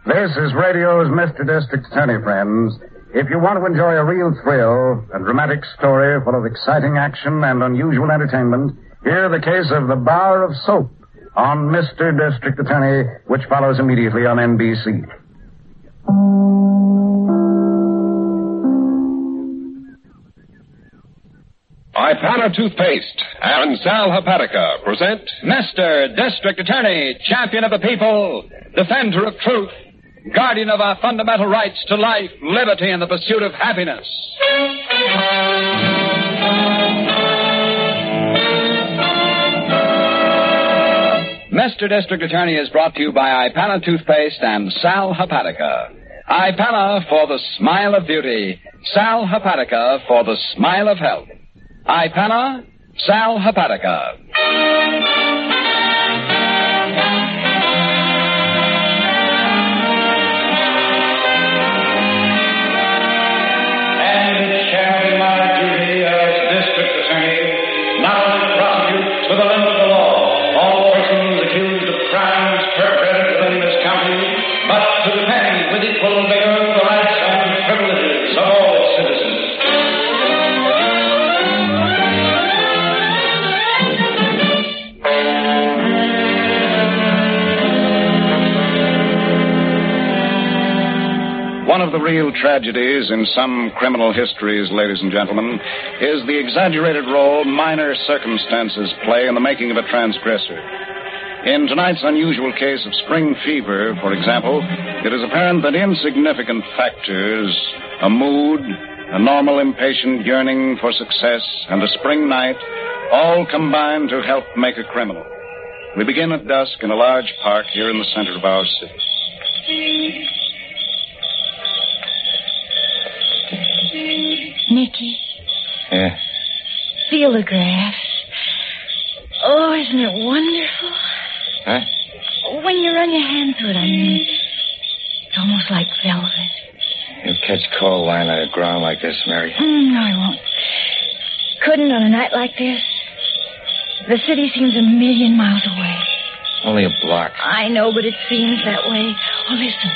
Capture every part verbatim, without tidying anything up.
This is radio's Mister District Attorney, friends. If you want to enjoy a real thrill, a dramatic story full of exciting action and unusual entertainment, hear the case of the Bar of Soap on Mister District Attorney, which follows immediately on N B C. Ipana Toothpaste and Sal Hepatica present Mister District Attorney, champion of the people, defender of truth, guardian of our fundamental rights to life, liberty, and the pursuit of happiness. Mister District Attorney is brought to you by Ipana Toothpaste and Sal Hepatica. Ipana for the smile of beauty, Sal Hepatica for the smile of health. Ipana, Sal Hepatica. And it shall be my duty as District Attorney not only to prosecute to the limit of the law all persons accused of crimes perpetrated within this county, but to defend with equal vigor the rights and privileges of all its citizens. One of the real tragedies in some criminal histories, ladies and gentlemen, is the exaggerated role minor circumstances play in the making of a transgressor. In tonight's unusual case of spring fever, for example, it is apparent that insignificant factors, a mood, a normal impatient yearning for success, and a spring night, all combine to help make a criminal. We begin at dusk in a large park here in the center of our city. Nicky. Yeah? Feel the grass. Oh, isn't it wonderful? Huh? When you run your hand through it, I mean, it's almost like velvet. You'll catch cold lying on the ground like this, Mary. Mm, no, I won't. Couldn't on a night like this. The city seems a million miles away. Only a block. I know, but it seems that way. Oh, listen.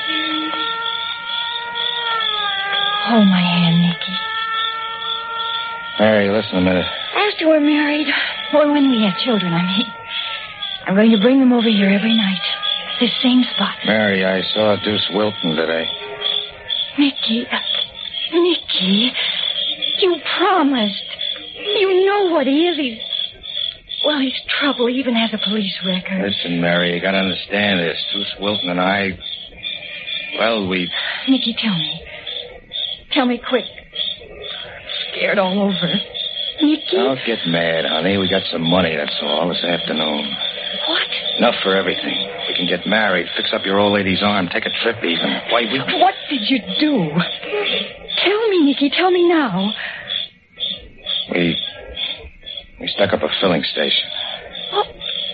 Hold my hand, Nicky. Mary, listen a minute. After we're married, or when we have children, I mean, I'm going to bring them over here every night. This same spot. Mary, I saw Deuce Wilton today. Nicky, uh, Nicky, you promised. You know what he is. He's, well, he's trouble. He even has a police record. Listen, Mary, you got to understand this. Deuce Wilton and I, well, we... Nicky, tell me. Tell me quick. Scared all over. Nicky? Don't get mad, honey. We got some money, that's all, this afternoon. What? Enough for everything. We can get married, fix up your old lady's arm, take a trip even. Why, we... What did you do? Tell me, Nicky. Tell me now. We... We stuck up a filling station. Oh.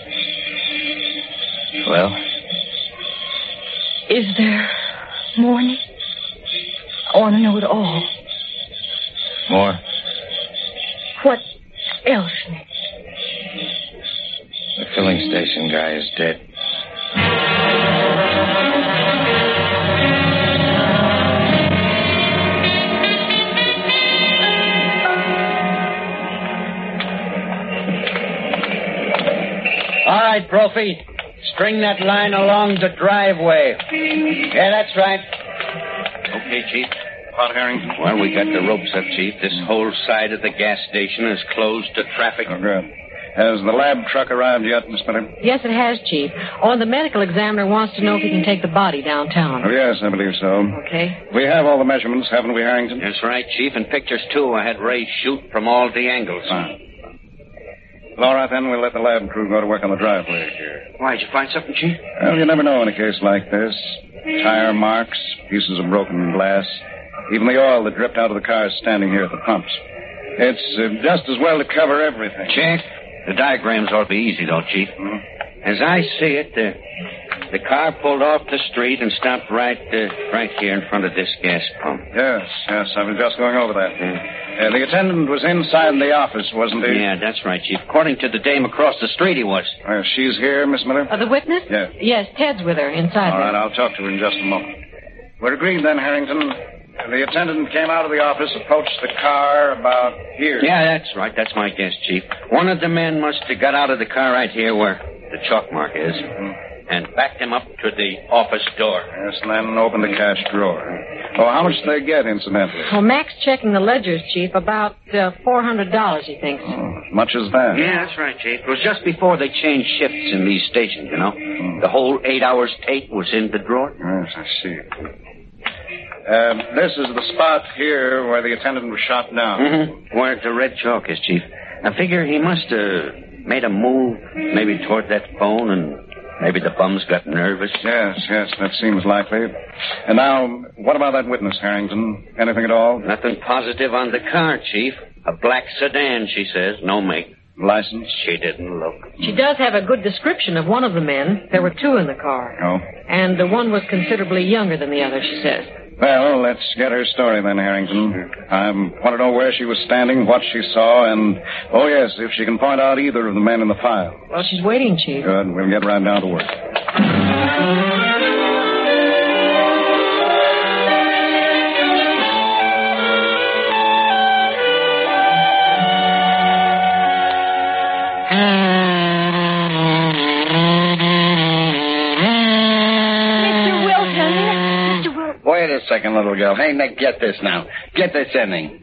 Well? Is there more, Nick? I want to know it all. More? What else, Nick? The filling station guy is dead. All right, Brophy. String that line along the driveway. Yeah, that's right. Okay, Chief. About Harrington? Well, we got the ropes up, Chief. This whole side of the gas station is closed to traffic. Oh, good. Has the lab truck arrived yet, Miss Miller? Yes, it has, Chief. Oh, and the medical examiner wants to know if he can take the body downtown. Oh, yes, I believe so. Okay. We have all the measurements, haven't we, Harrington? That's right, Chief, and pictures, too. I had Ray shoot from all the angles. Fine. All right, then, we'll let the lab crew go to work on the driveway here. Why, did you find something, Chief? Well, you never know in a case like this. Tire marks, pieces of broken glass, even the oil that dripped out of the cars standing here at the pumps. It's uh, just as well to cover everything. Check. The diagrams ought to be easy, though, Chief. Hmm? As I see it, the, The car pulled off the street and stopped right uh, right here in front of this gas pump. Yes, yes, I was just going over that. Yeah. Uh, the attendant was inside the office, wasn't he? Yeah, that's right, Chief. According to the dame across the street, he was. Uh, she's here, Miss Miller? Uh, the witness? Yes. Yes, Ted's with her inside All there. right, I'll talk to her in just a moment. We're agreed then, Harrington. The attendant came out of the office, approached the car about here. Yeah, that's right. That's my guess, Chief. One of the men must have got out of the car right here where the chalk mark is Mm-hmm. and backed him up to the office door. Yes, and then opened the cash drawer. Oh, how much did they get, incidentally? Well, Mac's checking the ledgers, Chief. About uh, four hundred dollars, he thinks. Oh, as much as that? Yeah, that's right, Chief. It was just before they changed shifts in these stations, you know. Mm. The whole eight hours tape was in the drawer. Yes, I see. Uh, this is the spot here where the attendant was shot down. Mm-hmm. Where the red chalk is, Chief. I figure he must have made a move, maybe toward that phone, and maybe the bums got nervous. Yes, yes, that seems likely. And now, what about that witness, Harrington? Anything at all? Nothing positive on the car, Chief. A black sedan, she says. No make. License? She didn't look. She does have a good description of one of the men. There were two in the car. Oh. And the one was considerably younger than the other, she says. Well, let's get her story then, Harrington. I want to know where she was standing, what she saw, and, oh, yes, if she can point out either of the men in the file. Well, she's waiting, Chief. Good. We'll get right down to work. Wait a second, little girl. Hey, Nick, get this now. Get this ending.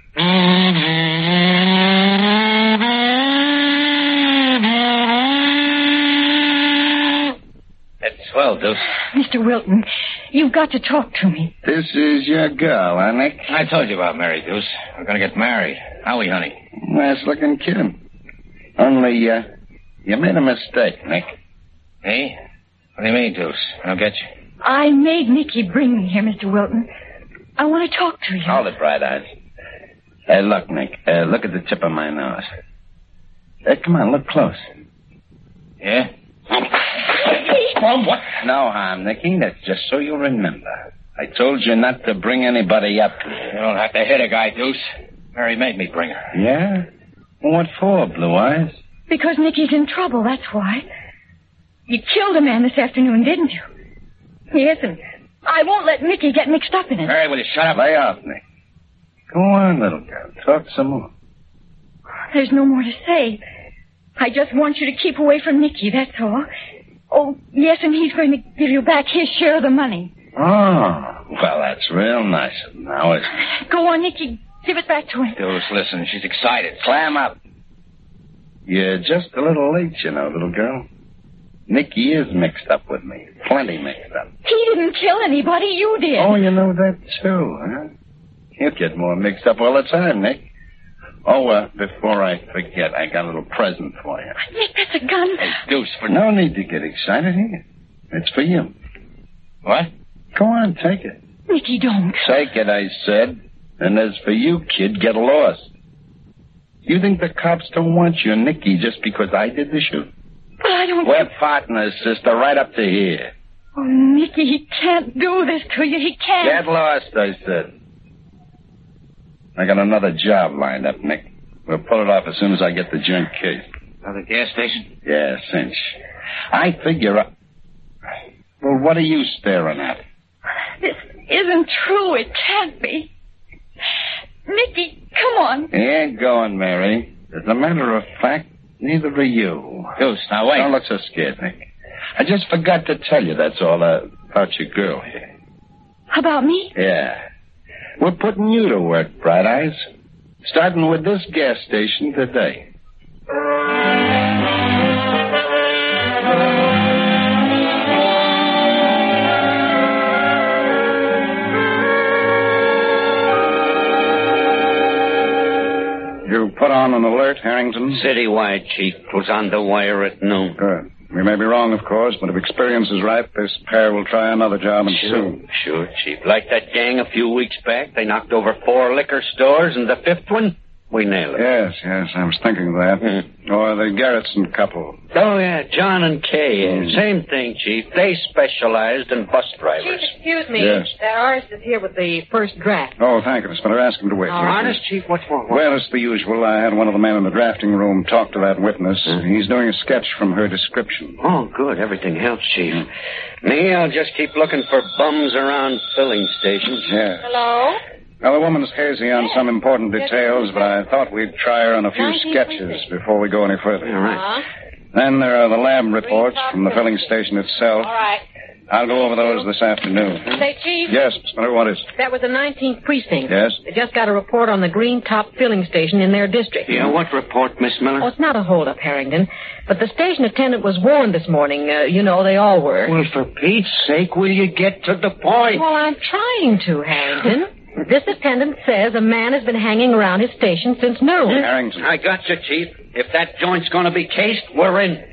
That's swell, Deuce. Mister Wilton, you've got to talk to me. This is your girl, huh, Nick? I told you about Mary, Deuce. We're going to get married. Howie, honey. Nice-looking kid. Only, uh, you made a mistake, Nick. Hey? What do you mean, Deuce? I'll get you. I made Nicky bring me here, Mister Wilton. I want to talk to you. Hold it, Bright Eyes. Hey, look, Nick. Uh, look at the tip of my nose. Hey, come on, look close. Yeah? Well, what? No harm, Nicky. That's just so you remember. I told you not to bring anybody up here. You don't have to hit a guy, Deuce. Mary made me bring her. Yeah? What for, Blue Eyes? Because Nicky's in trouble, that's why. You killed a man this afternoon, didn't you? Yes, and I won't let Nicky get mixed up in it. Mary, will you shut up? Lay off, Nick. Go on, little girl. Talk some more. There's no more to say. I just want you to keep away from Nicky, that's all. Oh, yes, and he's going to give you back his share of the money. Oh, well, that's real nice of him now, isn't it? Go on, Nicky. Give it back to him. Deuce, listen, she's excited. Clam up. You're just a little late, you know, little girl. Nicky is mixed up with me. Plenty mixed up. He didn't kill anybody. You did. Oh, you know that, too, huh? You get more mixed up all the time, Nick. Oh, uh, before I forget, I got a little present for you. Nick, that's a gun. Hey, Deuce, for... No need to get excited here. It's for you. What? Go on, take it. Nicky, don't. Take it, I said. And as for you, kid, get lost. You think the cops don't want you, Nicky, just because I did the shoot? But I don't... We're partners, sister, right up to here. Oh, Nicky, he can't do this to you. He can't. Get lost, I said. I got another job lined up, Nick. We'll pull it off as soon as I get the junk case. Another gas station? Yeah, cinch. I figure... I... Well, what are you staring at? This isn't true. It can't be. Nicky, come on. He ain't going, Mary. As a matter of fact, neither are you. Deuce, now wait. Don't look so scared, Nick. I just forgot to tell you, that's all, uh, about your girl here. About me? Yeah. We're putting you to work, Bright Eyes. Starting with this gas station today. You put on an alert, Harrington? Citywide, Chief. It was on the wire at noon. Good. We may be wrong, of course, but if experience is right, this pair will try another job and Sure, soon. sure, Chief. Like that gang a few weeks back, they knocked over four liquor stores, and the fifth one, we nail it. Yes, yes, I was thinking of that. Mm. Or the Garrettson couple. Oh, yeah, John and Kay. Yeah. Mm. Same thing, Chief. They specialized in bus drivers. Chief, excuse me. Yes. That artist is here with the first draft. Oh, thank you, Miss Miller. Ask him to wait. All here, right. Honest, Chief, what's wrong? Well, it's the usual. I had one of the men in the drafting room talk to that witness. Mm. He's doing a sketch from her description. Oh, good. Everything helps, Chief. Me, I'll just keep looking for bums around filling stations. Yeah. Hello? Well, the woman's hazy on some important details, but I thought we'd try her on a few sketches before we go any further. All right. Uh-huh. Then there are the lab reports from the filling station itself. All right. I'll go over those this afternoon. Say, Chief. Yes, Miss Miller, what is it? That was the nineteenth precinct. Yes? They just got a report on the Green Top filling station in their district. Yeah, what report, Miss Miller? Oh, it's not a holdup, Harrington. But the station attendant was warned this morning. Uh, you know, they all were. Well, for Pete's sake, will you get to the point? Well, I'm trying to, Harrington. This attendant says a man has been hanging around his station since noon. Harrington. I got you, Chief. If that joint's going to be cased, we're in.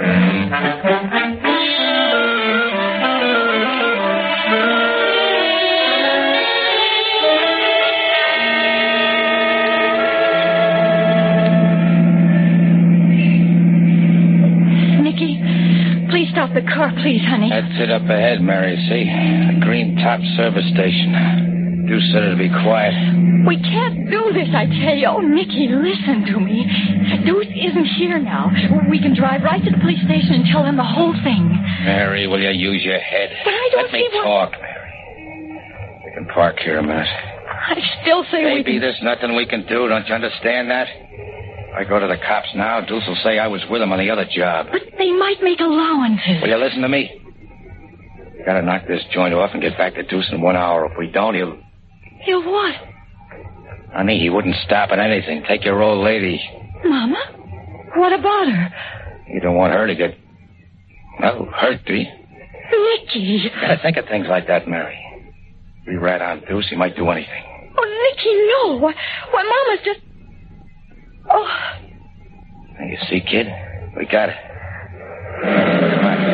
Nicky, please stop the car, please, honey. That's it up ahead, Mary. See? The Green Top service station. Deuce said it'd be quiet. We can't do this, I tell you. Oh, Nicky, listen to me. Deuce isn't here now. We can drive right to the police station and tell them the whole thing. Mary, will you use your head? But I don't Let me see what... talk, Mary. We can park here a minute. I still say we Maybe can... there's nothing we can do. Don't you understand that? If I go to the cops now, Deuce will say I was with him on the other job. But they might make allowances. Will you listen to me? We gotta knock this joint off and get back to Deuce in one hour. If we don't, he'll... He'll what? Honey, he wouldn't stop at anything. Take your old lady. Mama? What about her? You don't want her to get... well, hurt, do you? Nicky. You gotta think of things like that, Mary. We rat on Deuce, he might do anything. Oh, Nicky, no. Why, why Mama's just... Oh. Now, you see, kid? We got it. Come on.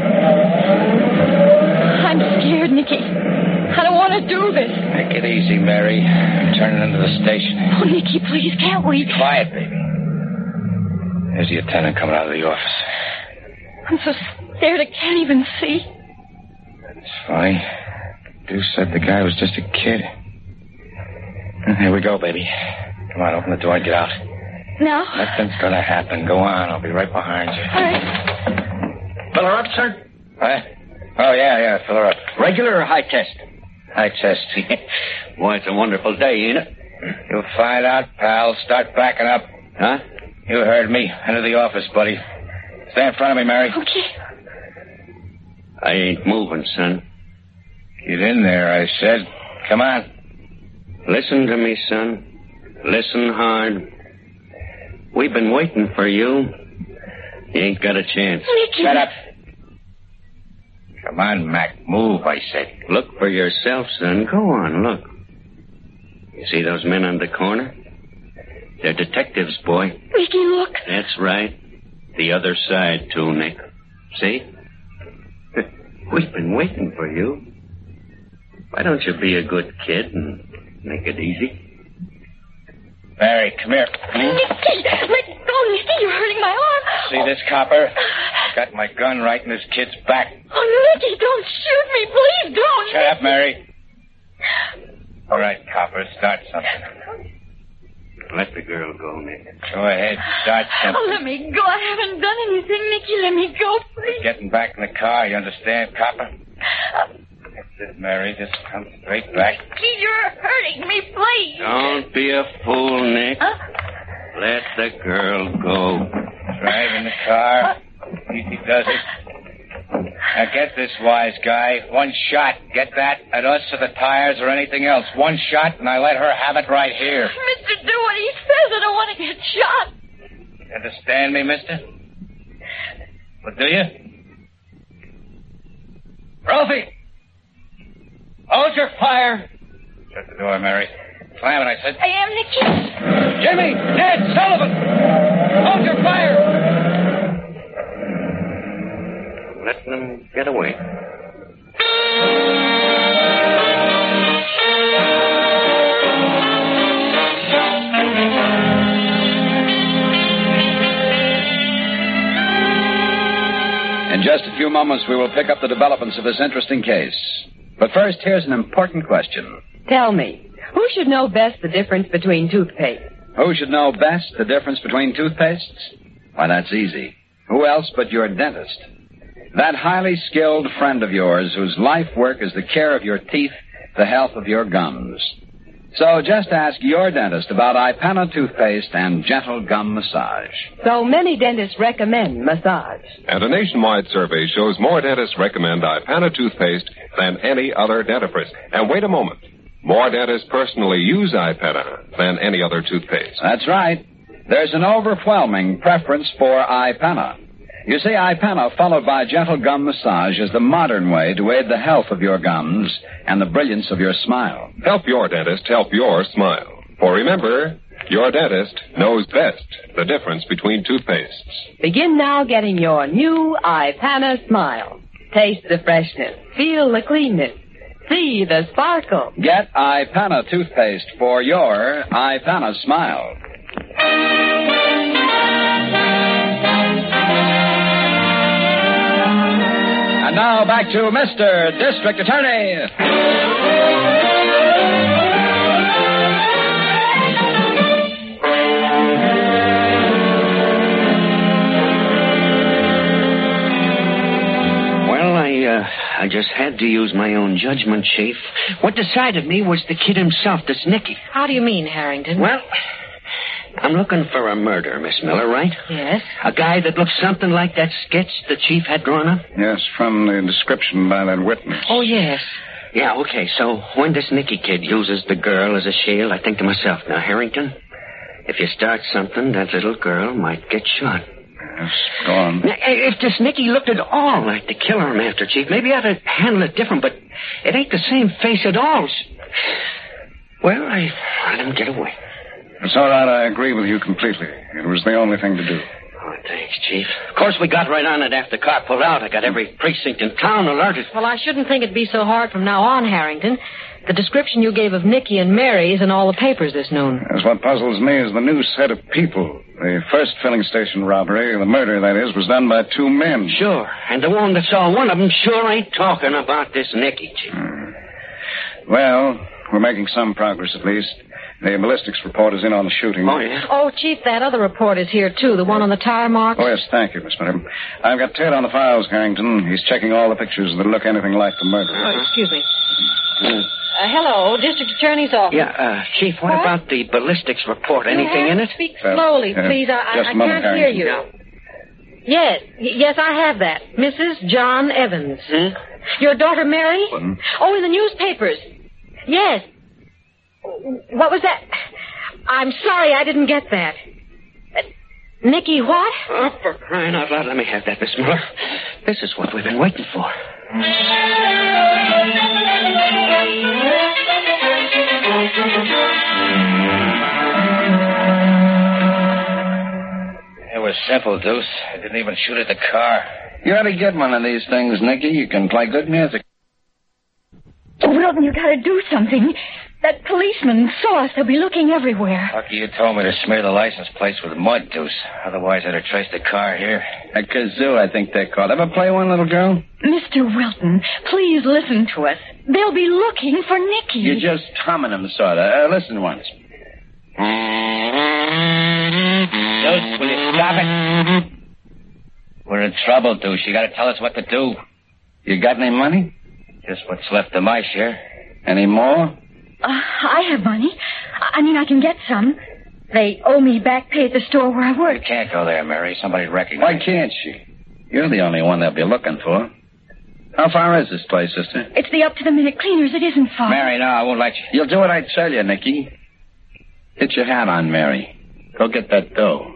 I'm scared, Nicky. I don't want to do this. Take it easy, Mary. I'm turning into the station. Oh, Nicky, please, can't we? Quiet, baby. There's the attendant coming out of the office. I'm so scared I can't even see. That's funny. Deuce said the guy was just a kid. Here we go, baby. Come on, open the door and get out. Now? Nothing's gonna happen. Go on. I'll be right behind you. All right. Fill her up, sir? What? Oh, yeah, yeah. Fill her up. Regular or high test? High test. Boy, it's a wonderful day, ain't it? You'll find out, pal. Start backing up. Huh? You heard me. Into the office, buddy. Stay in front of me, Mary. Okay. I ain't moving, son. Get in there, I said. Come on. Listen to me, son. Listen hard. We've been waiting for you. You ain't got a chance. Nicky. Shut up. Come on, Mac. Move, I said. Look for yourself, son. Go on, look. You see those men on the corner? They're detectives, boy. Nicky, look. That's right. The other side, too, Nick. See? We've been waiting for you. Why don't you be a good kid and make it easy? Mary, come here. Nicky, let go, Nicky. You're hurting my arm. See this copper? I got my gun right in this kid's back. Oh, Nicky, don't shoot me. Please don't. Shut up, Mary. All right, copper, start something. Let the girl go, Nick. Go ahead, start something. Oh, let me go. I haven't done anything, Nicky. Let me go, please. Getting back in the car, you understand, copper? That's it, Mary. Just come straight back. Nicky, you're hurting me, please. Don't be a fool, Nick. Huh? Let the girl go. Drive in the car. Easy does it. Now get this, wise guy. One shot. Get that? At us or the tires or anything else. One shot, and I let her have it right here. Mister, do what he says. I don't want to get shot. You understand me, mister? Well, do you? Rolfie! Hold your fire! Shut the door, Mary. Slam it, I said. I am, Nicky. Jimmy! Ned! Sullivan! Hold your fire! Let them get away. few moments, we will pick up the developments of this interesting case. But first, here's an important question. Tell me, who should know best the difference between toothpaste? Who should know best the difference between toothpastes? Why, that's easy. Who else but your dentist? That highly skilled friend of yours whose life work is the care of your teeth, the health of your gums. So just ask your dentist about Ipana toothpaste and gentle gum massage. So many dentists recommend massage. And a nationwide survey shows more dentists recommend Ipana toothpaste than any other dentifrice. And wait a moment. More dentists personally use Ipana than any other toothpaste. That's right. There's an overwhelming preference for Ipana. You see, Ipana, followed by gentle gum massage, is the modern way to aid the health of your gums and the brilliance of your smile. Help your dentist help your smile. For remember, your dentist knows best the difference between toothpastes. Begin now getting your new Ipana smile. Taste the freshness. Feel the cleanness. See the sparkle. Get Ipana toothpaste for your Ipana smile. And now back to Mister District Attorney. Well, I, uh, I just had to use my own judgment, Chief. What decided me was the kid himself, this Nicky. How do you mean, Harrington? Well, I'm looking for a murder, Miss Miller, right? Yes. A guy that looks something like that sketch the Chief had drawn up? Yes, from the description by that witness. Oh, yes. Yeah, okay, so when this Nicky kid uses the girl as a shield, I think to myself, now, Harrington, if you start something, that little girl might get shot. Yes, go on. Now, if this Nicky looked at all like the killer I'm after, Chief, maybe I ought to handle it different, but it ain't the same face at all. Well, I let him get away. It's all right. I agree with you completely. It was the only thing to do. Oh, thanks, Chief. Of course, we got right on it after the car pulled out. I got every precinct in town alerted. Well, I shouldn't think it'd be so hard from now on, Harrington. The description you gave of Nicky and Mary is in all the papers this noon. Yes, what puzzles me is the new set of people. The first filling station robbery, the murder, that is, was done by two men. Sure. And the one that saw one of them sure ain't talking about this Nicky, Chief. Hmm. Well, we're making some progress, at least. The ballistics report is in on the shooting. Oh, yeah? Oh, Chief, that other report is here, too, the one on the tire marks. Oh, yes, thank you, Miss Miller. I've got Ted on the files, Harrington. He's checking all the pictures that look anything like the murder. Oh, excuse me. Uh, hello, District Attorney's office. Yeah, uh, Chief, what, What? about the ballistics report? Anything you in have it? to speak Uh, slowly, uh, please. I, just I, a moment, I can't hear Harrington. you. Yes, y- yes, I have that. Missus John Evans. Hmm? Your daughter Mary? Hmm? Oh, in the newspapers. Yes. What was that? I'm sorry, I didn't get that. Uh, Nicky, what? Oh, for crying out loud, let me have that, Miss Miller. This is what we've been waiting for. It was simple, Deuce. I didn't even shoot at the car. You ought to get one of these things, Nicky. You can play good music. Wilton, you gotta do something. That policeman saw us. They'll be looking everywhere. Lucky you told me to smear the license plates with mud, Deuce. Otherwise, I'd have traced the car here. A kazoo, I think they're called. Ever play one, little girl? Mister Wilton, please listen to us. They'll be looking for Nicky. You're just humming them, sort of. Uh, listen once. Deuce, will you stop it? We're in trouble, Deuce. You gotta tell us what to do. You got any money? Just what's left of my share. Any more? Uh, I have money. I mean, I can get some. They owe me back pay at the store where I work. You can't go there, Mary. Somebody recognize Why can't she? You're the only one they'll be looking for. How far is this place, sister? It's the up-to-the-minute cleaners. It isn't far. Mary, no, I won't let you. You'll do what I tell you, Nicky. Get your hat on, Mary. Go get that dough.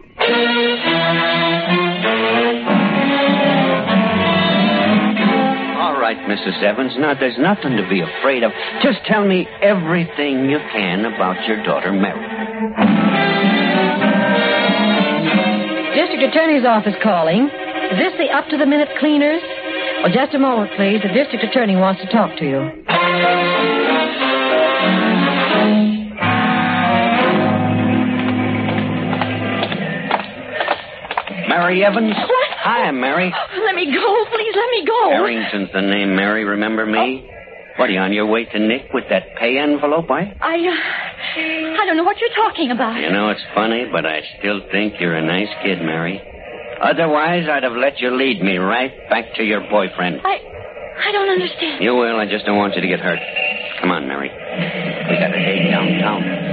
All right, Missus Evans. Now, there's nothing to be afraid of. Just tell me everything you can about your daughter, Mary. District Attorney's office calling. Is this the up-to-the-minute cleaners? Well, just a moment, please. The District Attorney wants to talk to you. Mary Evans? What? Hi, Mary. Let me go. Please let me go. Harrington's the name, Mary. Remember me? Oh. What, are you on your way to Nick with that pay envelope, eh? I, uh, I don't know what you're talking about. You know, it's funny, but I still think you're a nice kid, Mary. Otherwise, I'd have let you lead me right back to your boyfriend. I, I don't understand. You will. I just don't want you to get hurt. Come on, Mary. We got a date downtown.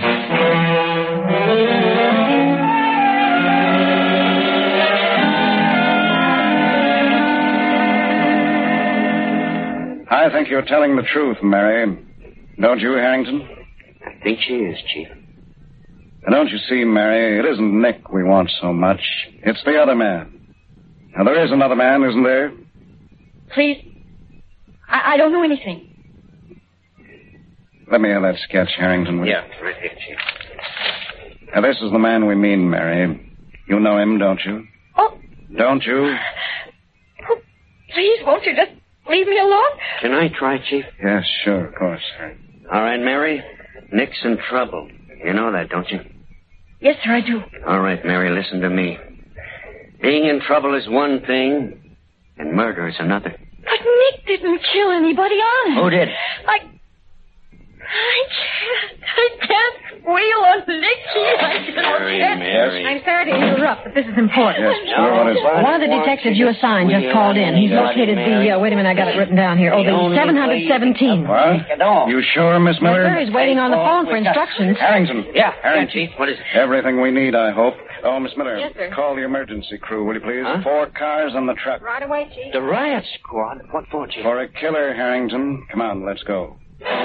I think you're telling the truth, Mary. Don't you, Harrington? I think she is, Chief. Now, don't you see, Mary, it isn't Nick we want so much. It's the other man. Now, there is another man, isn't there? Please. I, I don't know anything. Let me have that sketch, Harrington, will you? Yeah, right here, Chief. Now, this is the man we mean, Mary. You know him, don't you? Oh. Don't you? Oh, please, won't you just leave me alone? Can I try, Chief? Yes, sure, of course, sir. All right, Mary. Nick's in trouble. You know that, don't you? Yes, sir, I do. All right, Mary, listen to me. Being in trouble is one thing, and murder is another. But Nick didn't kill anybody, honest. Who did? I... I can't... I can't squeal on Nicky. I just Mary, can't. Mary. I'm sorry to interrupt, but this is important. Yes, sure, what is it? One of the detectives you assigned just called in. He's located the, uh, wait a minute, I got it written down here. Oh, the seven seventeen. What? You sure, Miss Miller? Yes, sir, he's waiting on the phone for instructions. Harrington. Yeah, Harrington. yeah, Chief. What is it? Everything we need, I hope. Oh, Miss Miller. Yes, sir. Call the emergency crew, will you please? Huh? Four cars on the truck. Right away, Chief. The riot squad? What for, Chief? For a killer, Harrington. Come on, let's go.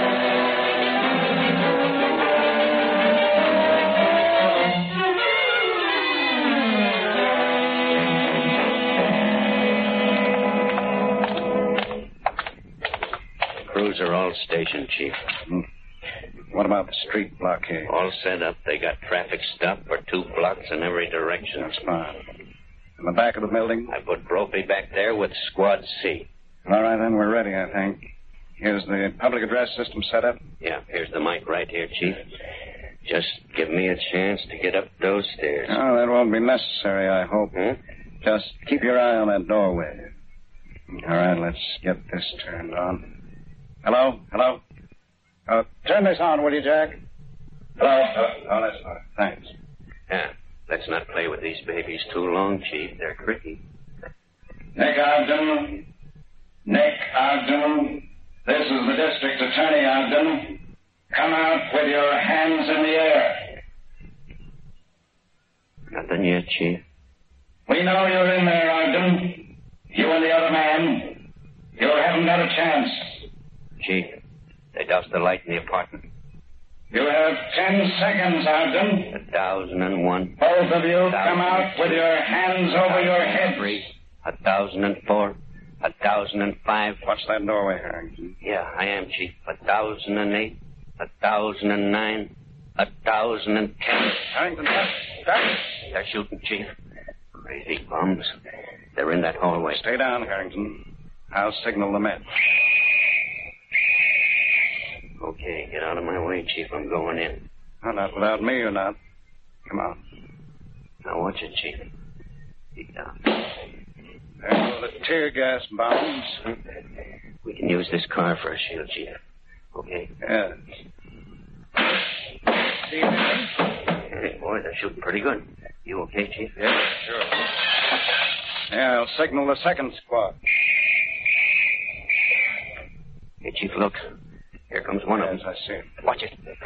Crews are all stationed, Chief. Hmm. What about the street blockade? All set up. They got traffic stopped for two blocks in every direction. That's fine. In the back of the building? I put Brophy back there with Squad C. All right, then, we're ready, I think. Here's the public address system set up. Yeah, here's the mic right here, Chief. Just give me a chance to get up those stairs. Oh, that won't be necessary, I hope. Hmm? Just keep your eye on that doorway. All right, let's get this turned on. Hello? Hello? Uh, turn this on, will you, Jack? Hello? Uh, oh, that's fine. Thanks. Yeah, let's not play with these babies too long, Chief. They're tricky. Nick Ogden. Nick Ogden. This is the district attorney, Ogden. Come out with your hands in the air. Nothing yet, Chief. We know you're in there, Ogden. You and the other man. You haven't got a chance. Chief, they doused the light in the apartment. You have ten seconds, Ogden. A thousand and one. Both of you come out with your hands over your heads. Three. A thousand and four. A thousand and five. Watch that doorway, Harrington. Yeah, I am, Chief. A thousand and eight. A thousand and nine. A thousand and ten. Harrington, stop. They're shooting, Chief. Crazy bums. They're in that hallway. Stay down, Harrington. I'll signal the men. Okay, get out of my way, Chief. I'm going in. No, not without me, you're not. Come on. Now watch it, Chief. Keep down. There go the tear gas bombs. We can use this car for a shield, Chief. Okay? Yes. See anything? Hey, boy, they're shooting pretty good. You okay, Chief? Yeah, sure. Yeah, I'll signal the second squad. Hey, Chief, look. Here comes one yes, of them. I see it. Watch it. Come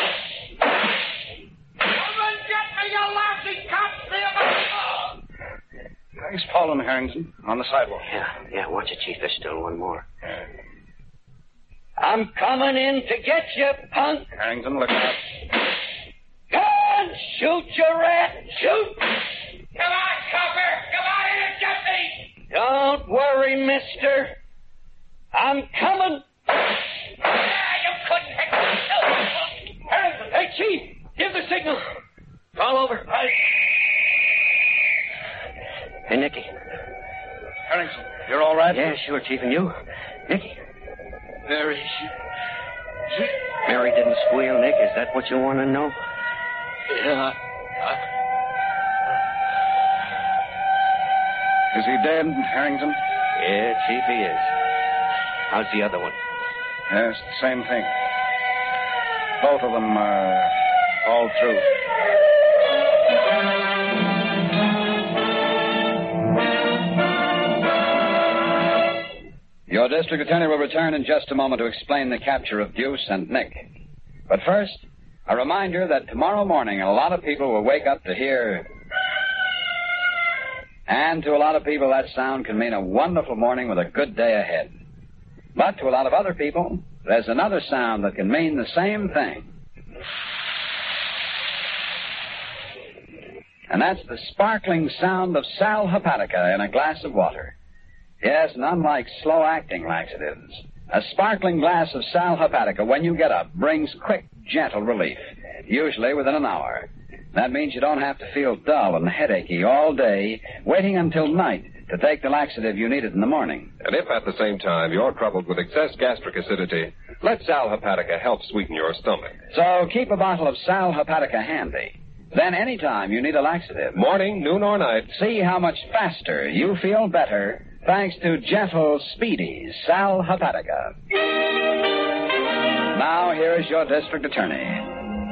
and get me, you lousy cop! He's fallen, Harrington, on the sidewalk. Yeah, yeah, watch it, Chief. There's still one more. Yeah. I'm coming in to get you, punk. Harrington, look out. Go on, shoot, you rat. Shoot. Come on, copper! Come on in and get me! Don't worry, mister. I'm coming. You couldn't have... Harrington, hey, Chief, give the signal. Call over. I... Hey, Nicky. Harrington, you're all right? Yeah, sure, Chief. And you? Nicky? Mary, she... she... Mary didn't squeal, Nick. Is that what you want to know? Yeah, I... Is he dead, Harrington? Yeah, Chief, he is. How's the other one? Yes, the same thing. Both of them are all through. Your district attorney will return in just a moment to explain the capture of Deuce and Nick. But first, a reminder that tomorrow morning a lot of people will wake up to hear... And to a lot of people, that sound can mean a wonderful morning with a good day ahead. But to a lot of other people, there's another sound that can mean the same thing. And that's the sparkling sound of Sal Hepatica in a glass of water. Yes, and unlike slow-acting laxatives, a sparkling glass of Sal Hepatica, when you get up, brings quick, gentle relief, usually within an hour. That means you don't have to feel dull and headachy all day, waiting until night to take the laxative you needed in the morning. And if at the same time you're troubled with excess gastric acidity, let Sal Hepatica help sweeten your stomach. So keep a bottle of Sal Hepatica handy. Then anytime you need a laxative, morning, noon, or night, see how much faster you feel better thanks to gentle, speedy Sal Hepatica. Now here is your district attorney.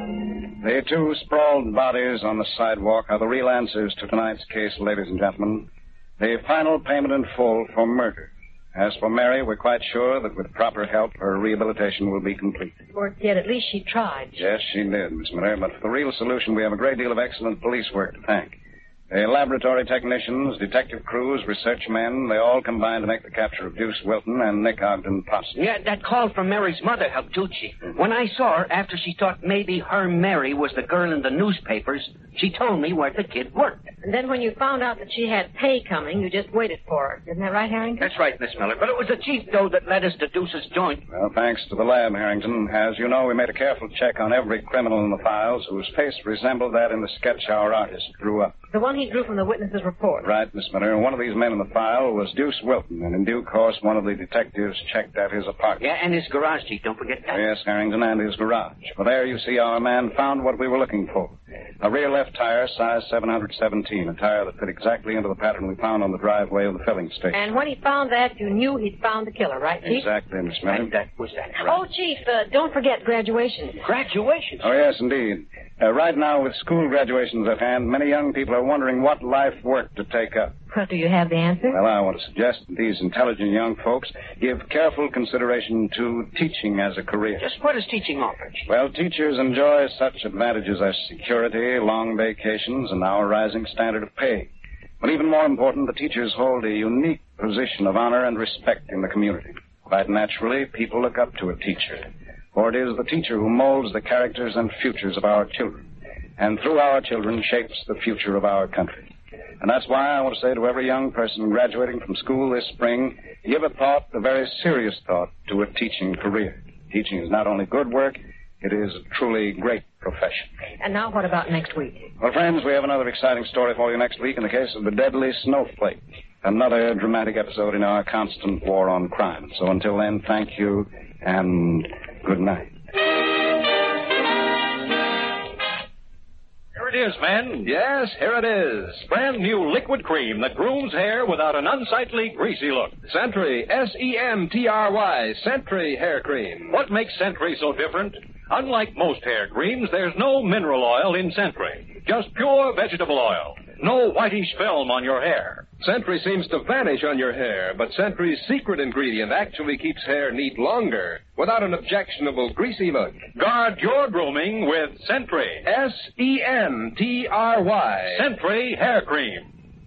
The two sprawled bodies on the sidewalk are the real answers to tonight's case, ladies and gentlemen. The final payment in full for murder. As for Mary, we're quite sure that with proper help, her rehabilitation will be complete. Or yet at least she tried. Yes, she did, Miss Miller. But for the real solution, we have a great deal of excellent police work to thank. The laboratory technicians, detective crews, research men, they all combined to make the capture of Deuce Wilton and Nick Ogden possible. Yeah, that call from Mary's mother helped, too, Chief. When I saw her after she thought maybe her Mary was the girl in the newspapers, she told me where the kid worked. And then when you found out that she had pay coming, you just waited for her. Isn't that right, Harrington? That's right, Miss Miller. But it was the chief, though, that led us to Deuce's joint. Well, thanks to the lab, Harrington. As you know, we made a careful check on every criminal in the files whose face resembled that in the sketch our artist drew up. The one he drew from the witness's report. Right, Miss Miller. One of these men in the file was Deuce Wilton, and in due course, one of the detectives checked out his apartment. Yeah, and his garage, Chief. Don't forget that. Yes, Harrington, and his garage. For there, you see, our man found what we were looking for. A rear left tire, size seven hundred seventeen, a tire that fit exactly into the pattern we found on the driveway of the filling station. And when he found that, you knew he'd found the killer, right, Chief? Exactly, Miss Miller. And that was that. Right. Oh, Chief, uh, don't forget graduation. Graduation? Oh, yes, indeed. Uh, right now, with school graduations at hand, many young people are wondering what life work to take up. Well, do you have the answer? Well, I want to suggest that these intelligent young folks give careful consideration to teaching as a career. Just what does teaching offer? Well, teachers enjoy such advantages as security, long vacations, and now a rising standard of pay. But even more important, the teachers hold a unique position of honor and respect in the community. Quite naturally, people look up to a teacher, for it is the teacher who molds the characters and futures of our children, and through our children shapes the future of our country. And that's why I want to say to every young person graduating from school this spring, give a thought, a very serious thought, to a teaching career. Teaching is not only good work, it is a truly great profession. And now what about next week? Well, friends, we have another exciting story for you next week in the case of the deadly snowflake. Another dramatic episode in our constant war on crime. So until then, thank you and good night. Here it is, men. Yes, here it is. Brand new liquid cream that grooms hair without an unsightly, greasy look. Sentry, S E N T R Y, Sentry Hair Cream. What makes Sentry so different? Unlike most hair creams, there's no mineral oil in Sentry. Just pure vegetable oil. No whitish film on your hair. Sentry seems to vanish on your hair, but Sentry's secret ingredient actually keeps hair neat longer without an objectionable greasy look. Guard your grooming with Sentry. S E N T R Y. Sentry Hair Cream.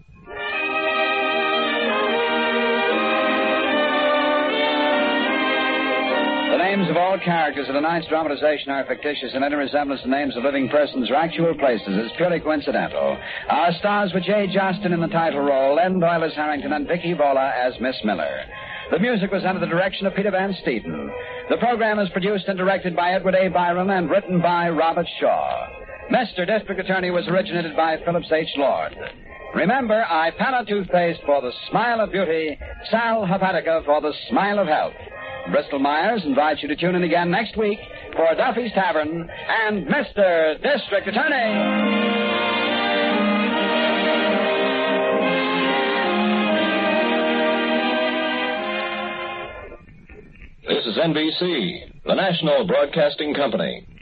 The names of all characters in tonight's dramatization are fictitious, and any resemblance to names of living persons or actual places is purely coincidental. Our stars were Jay Jostin in the title role, Len Doyle as Harrington, and Vicky Vola as Miss Miller. The music was under the direction of Peter Van Steeden. The program is produced and directed by Edward A. Byron and written by Robert Shaw. Mister District Attorney was originated by Phillips H. Lord. Remember, Ipana toothpaste for the smile of beauty, Sal Hepatica for the smile of health. Bristol Myers invites you to tune in again next week for Duffy's Tavern and Mister District Attorney. is N B C, the national broadcasting company.